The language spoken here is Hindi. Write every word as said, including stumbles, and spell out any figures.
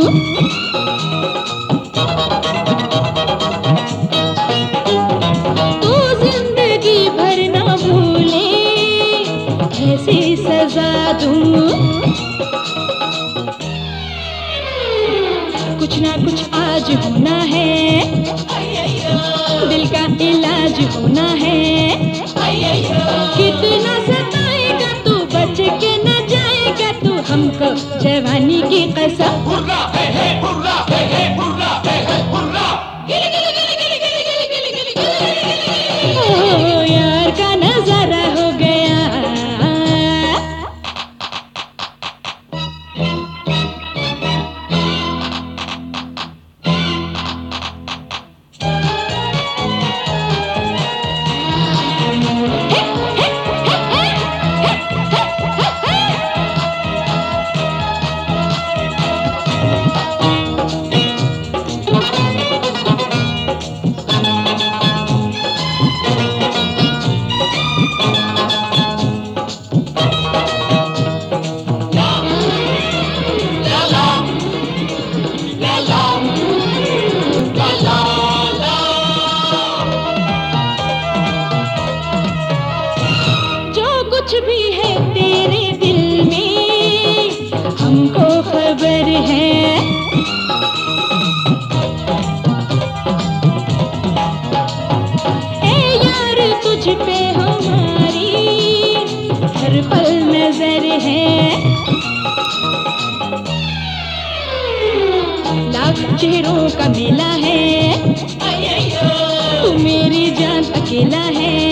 तू जिंदगी भर ना भूले, ऐसी सजा दूं। कुछ ना कुछ आज होना है, दिल का इलाज होना है। कितना सताएगा तू, बच के न जाएगा तू, हमको जवानी की कसम। हुर्रा है है, हुर्रा है है, हुर्रा है है, हुर्रा। गिली गिली गिली गिली गिली गिली गिली गिली। ओ यार का नजारा हो गया। कुछ भी है तेरे दिल में, हमको खबर है। ए यार तुझ पे हमारी हर पल नजर है। लाख चेहरों का मेला है, तू मेरी जान अकेला है।